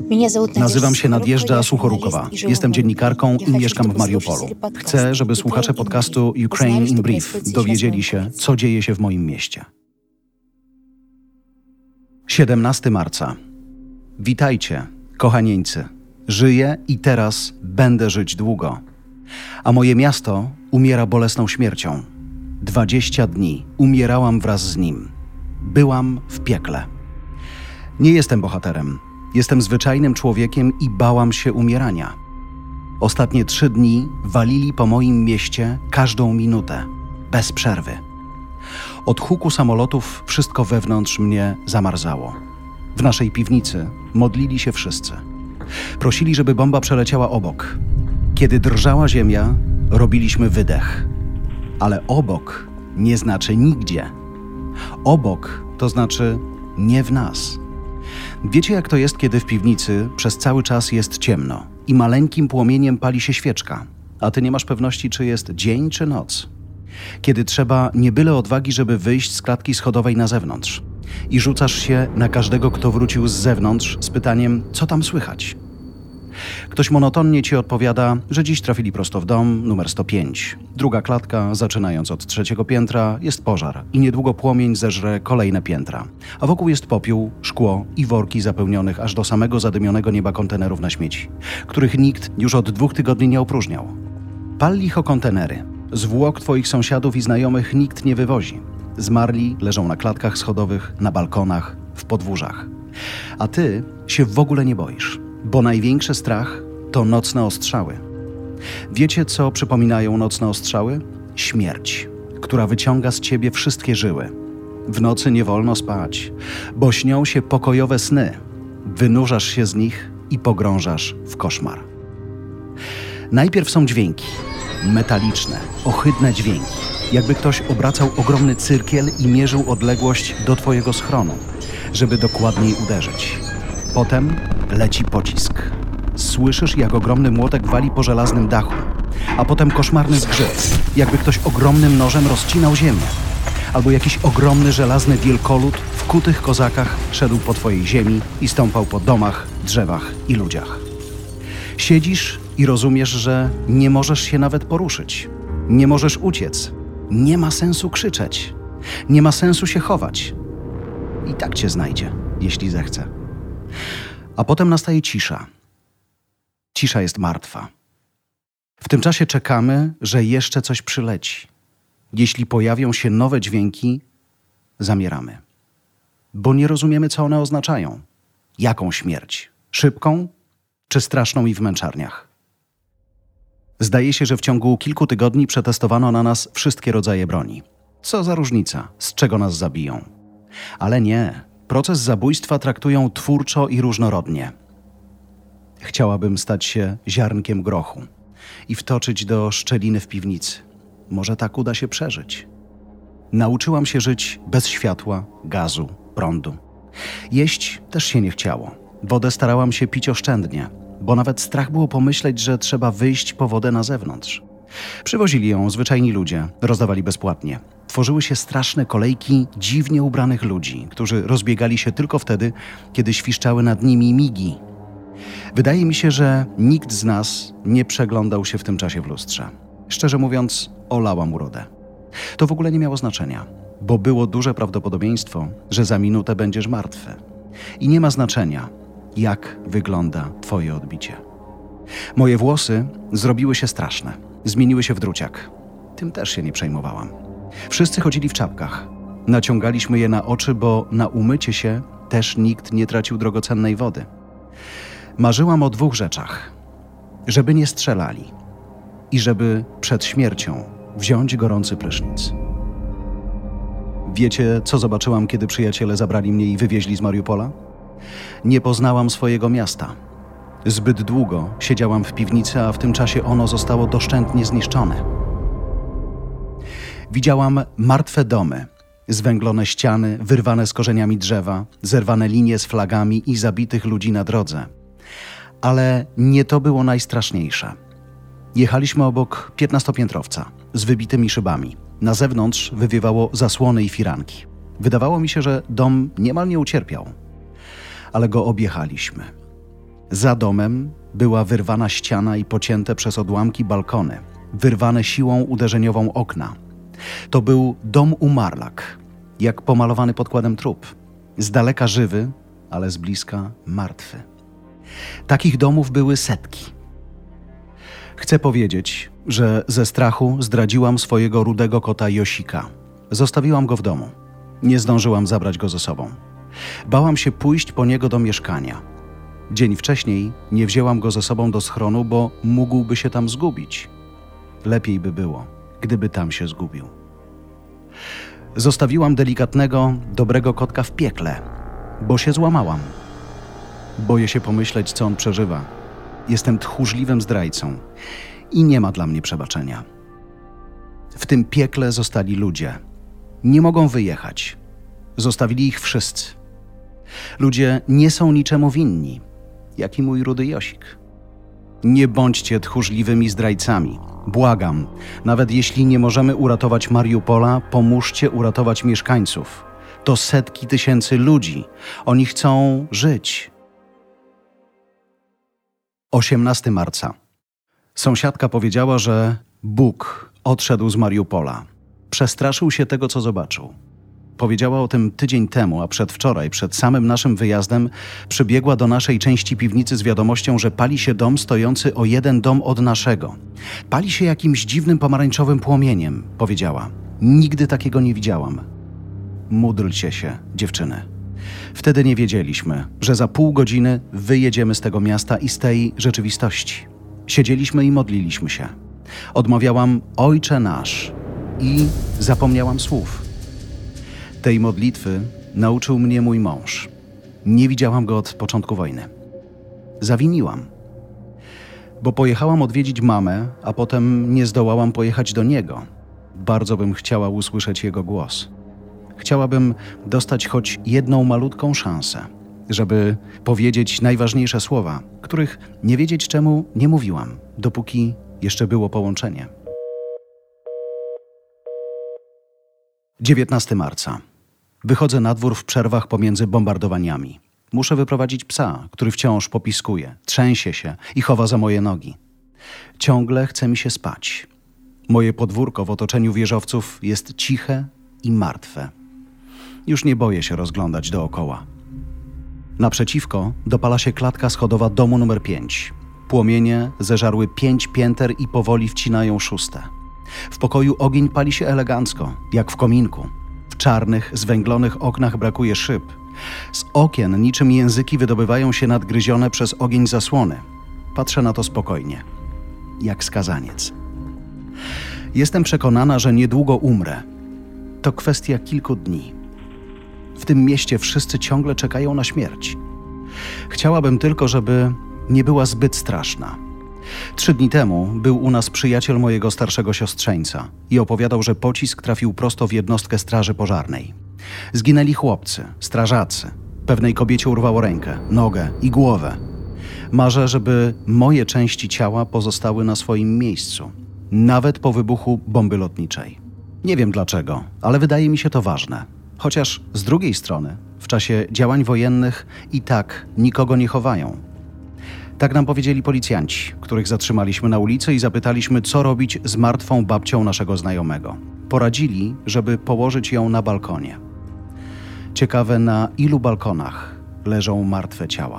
Nazywam się Nadjeżda Suchorukowa. Jestem dziennikarką i mieszkam w Mariupolu. Chcę, żeby słuchacze podcastu Ukraine in Brief dowiedzieli się, co dzieje się w moim mieście. 17 marca. Witajcie, kochanieńcy. Żyję i teraz będę żyć długo. A moje miasto umiera bolesną śmiercią. 20 dni umierałam wraz z nim. Byłam w piekle. Nie jestem bohaterem. Jestem zwyczajnym człowiekiem i bałam się umierania. Ostatnie 3 dni walili po moim mieście każdą minutę, bez przerwy. Od huku samolotów wszystko wewnątrz mnie zamarzało. W naszej piwnicy modlili się wszyscy. Prosili, żeby bomba przeleciała obok. Kiedy drżała ziemia, robiliśmy wydech. Ale obok nie znaczy nigdzie. Obok to znaczy nie w nas. Wiecie, jak to jest, kiedy w piwnicy przez cały czas jest ciemno i maleńkim płomieniem pali się świeczka, a ty nie masz pewności, czy jest dzień, czy noc. Kiedy trzeba nie byle odwagi, żeby wyjść z klatki schodowej na zewnątrz i rzucasz się na każdego, kto wrócił z zewnątrz z pytaniem, co tam słychać. Ktoś monotonnie ci odpowiada, że dziś trafili prosto w dom numer 105. Druga klatka, zaczynając od 3. piętra, jest pożar i niedługo płomień zeżre kolejne piętra. A wokół jest popiół, szkło i worki zapełnionych aż do samego zadymionego nieba kontenerów na śmieci, których nikt już od 2 tygodni nie opróżniał. Pal licho kontenery. Zwłok twoich sąsiadów i znajomych nikt nie wywozi. Zmarli leżą na klatkach schodowych, na balkonach, w podwórzach. A ty się w ogóle nie boisz. Bo największy strach to nocne ostrzały. Wiecie, co przypominają nocne ostrzały? Śmierć, która wyciąga z ciebie wszystkie żyły. W nocy nie wolno spać, bo śnią się pokojowe sny. Wynurzasz się z nich i pogrążasz w koszmar. Najpierw są dźwięki. Metaliczne, ohydne dźwięki. Jakby ktoś obracał ogromny cyrkiel i mierzył odległość do twojego schronu, żeby dokładniej uderzyć. Potem leci pocisk. Słyszysz, jak ogromny młotek wali po żelaznym dachu, a potem koszmarny zgrzyt, jakby ktoś ogromnym nożem rozcinał ziemię, albo jakiś ogromny żelazny wielkolud w kutych kozakach szedł po twojej ziemi i stąpał po domach, drzewach i ludziach. Siedzisz i rozumiesz, że nie możesz się nawet poruszyć. Nie możesz uciec. Nie ma sensu krzyczeć. Nie ma sensu się chować. I tak cię znajdzie, jeśli zechce. A potem nastaje cisza. Cisza jest martwa. W tym czasie czekamy, że jeszcze coś przyleci. Jeśli pojawią się nowe dźwięki, zamieramy. Bo nie rozumiemy, co one oznaczają. Jaką śmierć? Szybką czy straszną i w męczarniach? Zdaje się, że w ciągu kilku tygodni przetestowano na nas wszystkie rodzaje broni. Co za różnica, z czego nas zabiją? Ale nie. Proces zabójstwa traktują twórczo i różnorodnie. Chciałabym stać się ziarnkiem grochu i wtoczyć do szczeliny w piwnicy. Może tak uda się przeżyć. Nauczyłam się żyć bez światła, gazu, prądu. Jeść też się nie chciało. Wodę starałam się pić oszczędnie, bo nawet strach było pomyśleć, że trzeba wyjść po wodę na zewnątrz. Przywozili ją zwyczajni ludzie, rozdawali bezpłatnie. Tworzyły się straszne kolejki dziwnie ubranych ludzi, którzy rozbiegali się tylko wtedy, kiedy świszczały nad nimi migi. Wydaje mi się, że nikt z nas nie przeglądał się w tym czasie w lustrze. Szczerze mówiąc, olałam urodę. To w ogóle nie miało znaczenia, bo było duże prawdopodobieństwo, że za minutę będziesz martwy. I nie ma znaczenia, jak wygląda twoje odbicie. Moje włosy zrobiły się straszne. Zmieniły się w druciak. Tym też się nie przejmowałam. Wszyscy chodzili w czapkach. Naciągaliśmy je na oczy, bo na umycie się też nikt nie tracił drogocennej wody. Marzyłam o 2 rzeczach. Żeby nie strzelali i żeby przed śmiercią wziąć gorący prysznic. Wiecie, co zobaczyłam, kiedy przyjaciele zabrali mnie i wywieźli z Mariupola? Nie poznałam swojego miasta. Zbyt długo siedziałam w piwnicy, a w tym czasie ono zostało doszczętnie zniszczone. Widziałam martwe domy, zwęglone ściany, wyrwane z korzeniami drzewa, zerwane linie z flagami i zabitych ludzi na drodze. Ale nie to było najstraszniejsze. Jechaliśmy obok 15-piętrowca z wybitymi szybami. Na zewnątrz wywiewało zasłony i firanki. Wydawało mi się, że dom niemal nie ucierpiał. Ale go objechaliśmy. Za domem była wyrwana ściana i pocięte przez odłamki balkony, wyrwane siłą uderzeniową okna. To był dom umarlak, jak pomalowany podkładem trup. Z daleka żywy, ale z bliska martwy. Takich domów były setki. Chcę powiedzieć, że ze strachu zdradziłam swojego rudego kota Josika. Zostawiłam go w domu. Nie zdążyłam zabrać go ze sobą. Bałam się pójść po niego do mieszkania. Dzień wcześniej nie wzięłam go ze sobą do schronu, bo mógłby się tam zgubić. Lepiej by było, gdyby tam się zgubił. Zostawiłam delikatnego, dobrego kotka w piekle, bo się złamałam. Boję się pomyśleć, co on przeżywa. Jestem tchórzliwym zdrajcą i nie ma dla mnie przebaczenia. W tym piekle zostali ludzie. Nie mogą wyjechać. Zostawili ich wszyscy. Ludzie nie są niczemu winni, jak i mój rudy Josik. Nie bądźcie tchórzliwymi zdrajcami. Błagam, nawet jeśli nie możemy uratować Mariupola, pomóżcie uratować mieszkańców. To setki tysięcy ludzi. Oni chcą żyć. 18 marca. Sąsiadka powiedziała, że Bóg odszedł z Mariupola. Przestraszył się tego, co zobaczył. Powiedziała o tym tydzień temu, a przedwczoraj, przed samym naszym wyjazdem, przybiegła do naszej części piwnicy z wiadomością, że pali się dom stojący o jeden dom od naszego. Pali się jakimś dziwnym pomarańczowym płomieniem, powiedziała. Nigdy takiego nie widziałam. Módlcie się, dziewczyny. Wtedy nie wiedzieliśmy, że za pół godziny wyjedziemy z tego miasta i z tej rzeczywistości. Siedzieliśmy i modliliśmy się. Odmawiałam Ojcze nasz i zapomniałam słów. Tej modlitwy nauczył mnie mój mąż. Nie widziałam go od początku wojny. Zawiniłam, bo pojechałam odwiedzić mamę, a potem nie zdołałam pojechać do niego. Bardzo bym chciała usłyszeć jego głos. Chciałabym dostać choć jedną malutką szansę, żeby powiedzieć najważniejsze słowa, których nie wiedzieć czemu nie mówiłam, dopóki jeszcze było połączenie. 19 marca. Wychodzę na dwór w przerwach pomiędzy bombardowaniami. Muszę wyprowadzić psa, który wciąż popiskuje, trzęsie się i chowa za moje nogi. Ciągle chce mi się spać. Moje podwórko w otoczeniu wieżowców jest ciche i martwe. Już nie boję się rozglądać dookoła. Naprzeciwko dopala się klatka schodowa domu numer 5. Płomienie zeżarły 5 pięter i powoli wcinają 6. W pokoju ogień pali się elegancko, jak w kominku. W czarnych, zwęglonych oknach brakuje szyb. Z okien niczym języki wydobywają się nadgryzione przez ogień zasłony. Patrzę na to spokojnie, jak skazaniec. Jestem przekonana, że niedługo umrę. To kwestia kilku dni. W tym mieście wszyscy ciągle czekają na śmierć. Chciałabym tylko, żeby nie była zbyt straszna. 3 dni temu był u nas przyjaciel mojego starszego siostrzeńca i opowiadał, że pocisk trafił prosto w jednostkę straży pożarnej. Zginęli chłopcy, strażacy. Pewnej kobiecie urwało rękę, nogę i głowę. Marzę, żeby moje części ciała pozostały na swoim miejscu, nawet po wybuchu bomby lotniczej. Nie wiem dlaczego, ale wydaje mi się to ważne. Chociaż z drugiej strony, w czasie działań wojennych i tak nikogo nie chowają. Tak nam powiedzieli policjanci, których zatrzymaliśmy na ulicy i zapytaliśmy, co robić z martwą babcią naszego znajomego. Poradzili, żeby położyć ją na balkonie. Ciekawe, na ilu balkonach leżą martwe ciała.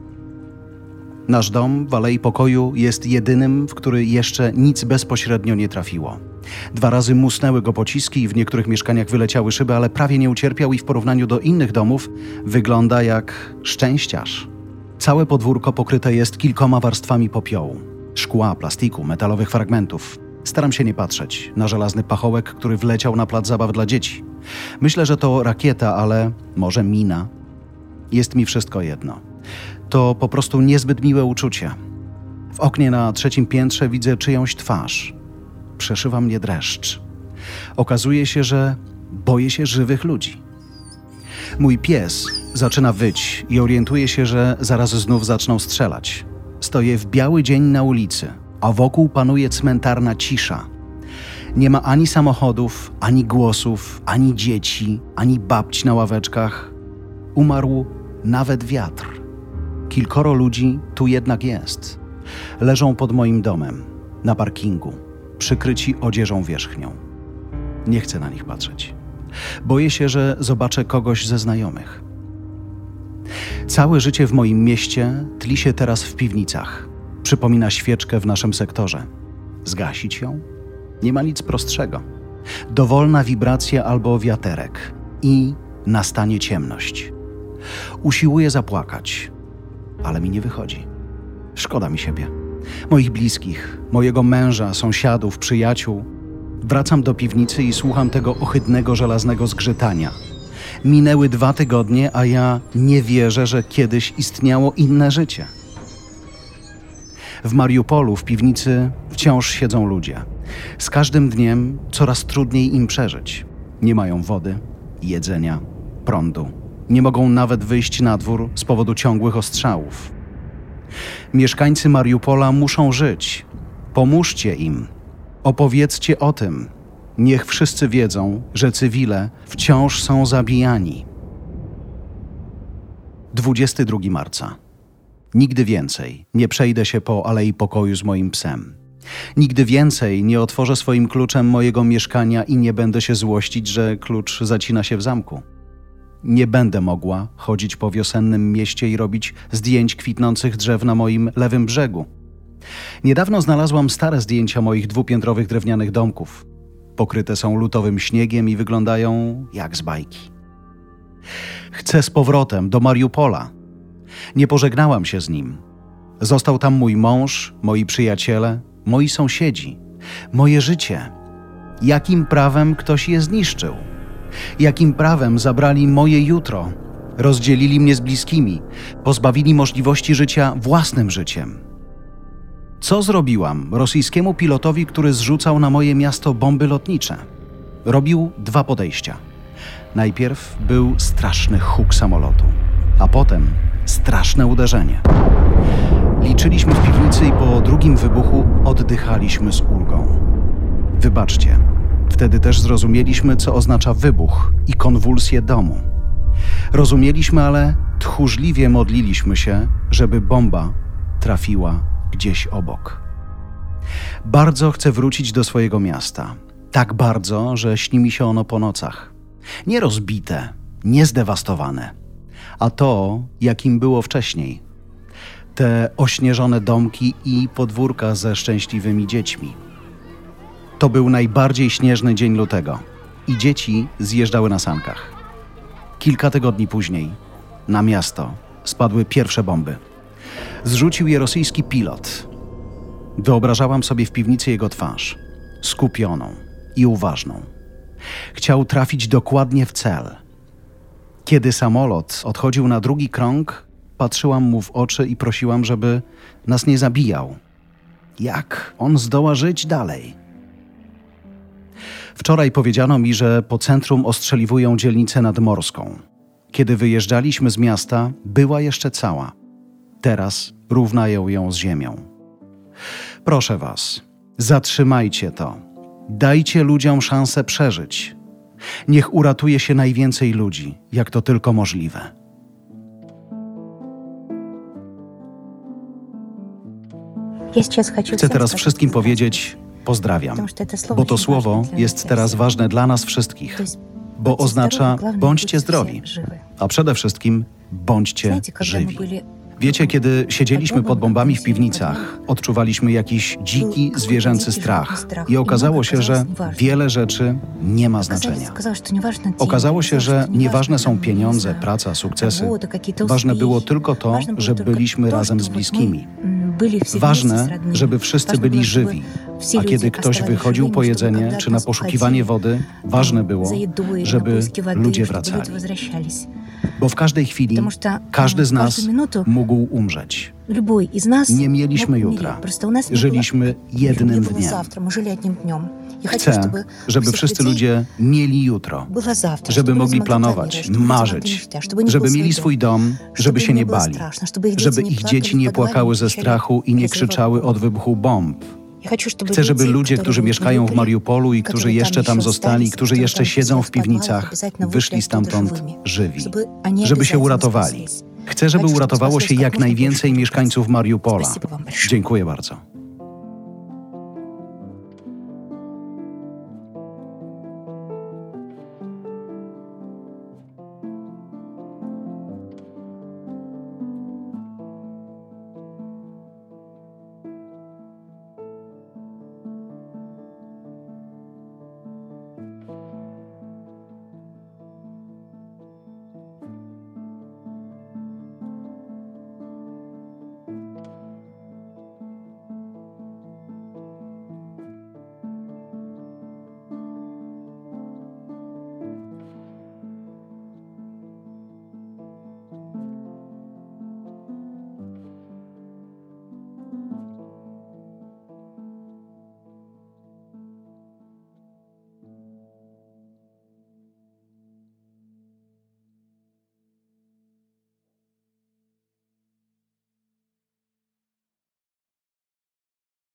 Nasz dom w Alei Pokoju jest jedynym, w który jeszcze nic bezpośrednio nie trafiło. 2 razy musnęły go pociski i w niektórych mieszkaniach wyleciały szyby, ale prawie nie ucierpiał i w porównaniu do innych domów wygląda jak szczęściarz. Całe podwórko pokryte jest kilkoma warstwami popiołu. Szkła, plastiku, metalowych fragmentów. Staram się nie patrzeć na żelazny pachołek, który wleciał na plac zabaw dla dzieci. Myślę, że to rakieta, ale może mina. Jest mi wszystko jedno. To po prostu niezbyt miłe uczucie. W oknie na 3. piętrze widzę czyjąś twarz. Przeszywa mnie dreszcz. Okazuje się, że boję się żywych ludzi. Mój pies zaczyna wyć i orientuje się, że zaraz znów zaczną strzelać. Stoję w biały dzień na ulicy, a wokół panuje cmentarna cisza. Nie ma ani samochodów, ani głosów, ani dzieci, ani babci na ławeczkach. Umarł nawet wiatr. kilkoro ludzi tu jednak jest. Leżą pod moim domem, na parkingu, przykryci odzieżą wierzchnią. Nie chcę na nich patrzeć. Boję się, że zobaczę kogoś ze znajomych. Całe życie w moim mieście tli się teraz w piwnicach. Przypomina świeczkę w naszym sektorze. Zgasić ją? Nie ma nic prostszego. Dowolna wibracja albo wiaterek i nastanie ciemność. Usiłuję zapłakać, ale mi nie wychodzi. Szkoda mi siebie, moich bliskich, mojego męża, sąsiadów, przyjaciół. Wracam do piwnicy i słucham tego ohydnego, żelaznego zgrzytania. Minęły 2 tygodnie, a ja nie wierzę, że kiedyś istniało inne życie. W Mariupolu w piwnicy wciąż siedzą ludzie. Z każdym dniem coraz trudniej im przeżyć. Nie mają wody, jedzenia, prądu. Nie mogą nawet wyjść na dwór z powodu ciągłych ostrzałów. Mieszkańcy Mariupola muszą żyć. Pomóżcie im. Opowiedzcie o tym. Niech wszyscy wiedzą, że cywile wciąż są zabijani. 22 marca. Nigdy więcej nie przejdę się po Alei Pokoju z moim psem. Nigdy więcej nie otworzę swoim kluczem mojego mieszkania i nie będę się złościć, że klucz zacina się w zamku. Nie będę mogła chodzić po wiosennym mieście i robić zdjęć kwitnących drzew na moim lewym brzegu. Niedawno znalazłam stare zdjęcia moich 2-piętrowych drewnianych domków. Pokryte są lutowym śniegiem i wyglądają jak z bajki. Chcę z powrotem do Mariupola. Nie pożegnałam się z nim. Został tam mój mąż, moi przyjaciele, moi sąsiedzi, moje życie. Jakim prawem ktoś je zniszczył? Jakim prawem zabrali moje jutro? Rozdzielili mnie z bliskimi, pozbawili możliwości życia własnym życiem. Co zrobiłam rosyjskiemu pilotowi, który zrzucał na moje miasto bomby lotnicze? Robił 2 podejścia. Najpierw był straszny huk samolotu, a potem straszne uderzenie. Liczyliśmy w piwnicy i po drugim wybuchu oddychaliśmy z ulgą. Wybaczcie, wtedy też zrozumieliśmy, co oznacza wybuch i konwulsje domu. Rozumieliśmy, ale tchórzliwie modliliśmy się, żeby bomba trafiła gdzieś obok. Bardzo chcę wrócić do swojego miasta. Tak bardzo, że śni mi się ono po nocach. Nie rozbite, nie zdewastowane, a to, jakim było wcześniej. Te ośnieżone domki i podwórka ze szczęśliwymi dziećmi. To był najbardziej śnieżny dzień lutego i dzieci zjeżdżały na sankach. Kilka tygodni później na miasto spadły pierwsze bomby. Zrzucił je rosyjski pilot. Wyobrażałam sobie w piwnicy jego twarz, skupioną i uważną. Chciał trafić dokładnie w cel. Kiedy samolot odchodził na drugi krąg, patrzyłam mu w oczy i prosiłam, żeby nas nie zabijał. Jak on zdoła żyć dalej? Wczoraj powiedziano mi, że po centrum ostrzeliwują dzielnicę nadmorską. Kiedy wyjeżdżaliśmy z miasta, była jeszcze cała. Teraz równają ją z ziemią. Proszę was, zatrzymajcie to. Dajcie ludziom szansę przeżyć. Niech uratuje się najwięcej ludzi, jak to tylko możliwe. Chcę teraz wszystkim powiedzieć pozdrawiam, bo to słowo jest teraz ważne dla nas wszystkich, bo oznacza bądźcie zdrowi, a przede wszystkim bądźcie żywi. Wiecie, kiedy siedzieliśmy pod bombami w piwnicach, odczuwaliśmy jakiś dziki, zwierzęcy strach i okazało się, że wiele rzeczy nie ma znaczenia. Okazało się, że nieważne są pieniądze, praca, sukcesy. Ważne było tylko to, że byliśmy razem z bliskimi. Ważne, żeby wszyscy byli żywi, a kiedy ktoś wychodził po jedzenie czy na poszukiwanie wody, ważne było, żeby ludzie wracali. Bo w każdej chwili każdy z nas mógł umrzeć. Nie mieliśmy jutra. Żyliśmy jednym dniem. Chcę, żeby wszyscy ludzie mieli jutro, żeby mogli planować, marzyć, żeby mieli swój dom, żeby się nie bali, żeby ich dzieci nie płakały ze strachu i nie krzyczały od wybuchu bomb. Chcę, żeby ludzie, którzy mieszkają w Mariupolu i którzy jeszcze tam zostali, którzy jeszcze siedzą w piwnicach, wyszli stamtąd żywi, żeby się uratowali, Chcę, żeby uratowało się jak najwięcej mieszkańców Mariupola. Dziękuję bardzo.